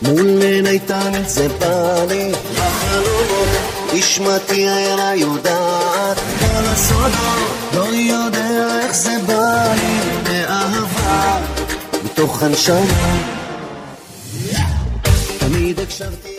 מול עיניתן זה בא לי לחלומות, נשמתי הערה יודעת כל הסודות, לא יודע איך זה בא לי באהבה מתוך הנשמה. תמיד הקשבתי